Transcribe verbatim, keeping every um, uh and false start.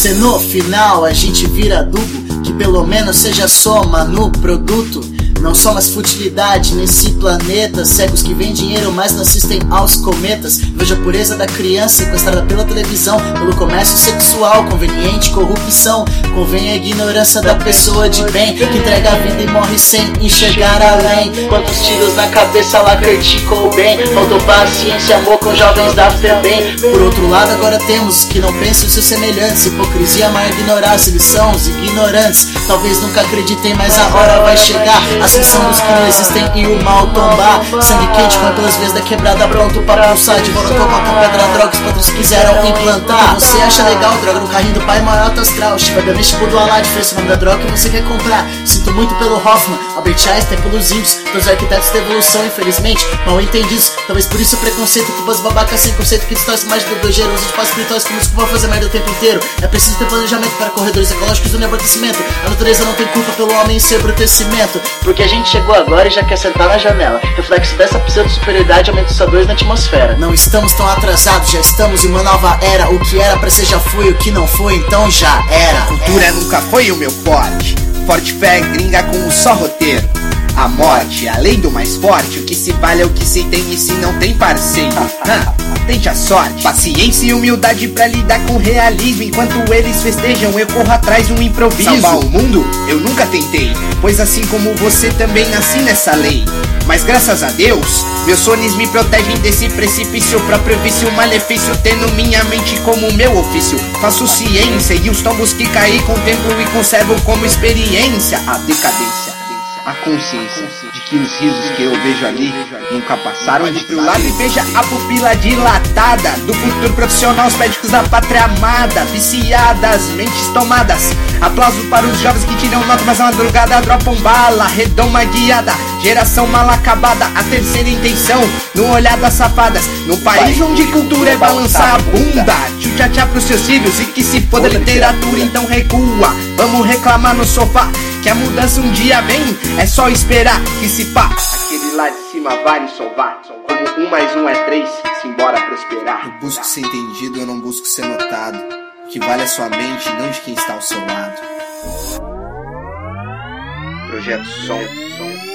se no final a gente vira adubo, que pelo menos seja soma no produto. Não só mais futilidade nesse planeta, cegos que veem dinheiro mas não assistem aos cometas. Vejo a pureza da criança sequestrada pela televisão, pelo comércio sexual, conveniente corrupção. Convém a ignorância da pessoa de bem, que entrega a vida e morre sem enxergar além. Quantos tiros na cabeça lá criticou bem, faltou paciência, amor com jovens da Febem. Por outro lado agora temos que não pensam em seus semelhantes, hipocrisia mais ignorar se eles são os ignorantes. Talvez nunca acreditem, mas a hora vai chegar, ascensão dos que não existem e o mal tombar. Sangue quente com pelas vezes da quebrada, pronto pra pulsar. De volta com pedra, drogas que outros quiseram implantar. Você acha legal, droga no carrinho do pai, maior alto astral. Chiva da tipo do Alá, diferença o nome da droga que você quer comprar. Sinto muito pelo Hoffman, Albert Einstein, pelos índios, pelos arquitetos da evolução, infelizmente mal entendidos. Talvez por isso o preconceito que os babacas sem conceito que distorce mais do dojeiro. Usa de passos espirituais como desculpa fazer merda o tempo inteiro. É preciso ter planejamento para corredores ecológicos do neabastecimento. A natureza não tem culpa pelo homem em seu abrutecimento, porque a gente chegou agora e já quer sentar na janela. Reflexo dessa pseudo-superioridade aumenta os C O dois na atmosfera. Não estamos tão atrasados, já estamos em uma nova era. O que era pra ser já foi, o que não foi então já era. Cultura é. nunca foi o meu forte. Forte fé gringa com um só roteiro. A morte, a lei do mais forte. O que se vale é o que se tem e se não tem parceiro. ah, Tente a sorte, paciência e humildade pra lidar com realismo. Enquanto eles festejam eu corro atrás de um improviso. Salvar o mundo eu nunca tentei, pois assim como você também nasci nessa lei. Mas graças a Deus, meus sonhos me protegem desse precipício. O próprio vício, malefício, tendo minha mente como meu ofício. Faço ciência e os tombos que caí contemplo e conservo como experiência. A decadência, a consciência de que os risos que eu vejo ali nunca passaram. Olhe pro lado e veja a pupila dilatada do futuro profissional, os médicos da pátria amada, viciadas, mentes tomadas. Aplausos para os jovens que tiram nota, mas na madrugada dropam bala. Redoma guiada, geração mal acabada. A terceira intenção, no olhar das safadas. Num país onde cultura é balançar a bunda. Tchutchá pros seus filhos e que se foda literatura, então recua. Vamos reclamar no sofá que a mudança um dia vem, é só esperar que se pá. Aquele lá de cima vai nos salvar, como um mais um é três, simbora prosperar. Eu busco ser entendido, eu não busco ser notado. O que vale é sua mente, não de quem está ao seu lado. Projeto Som, Som.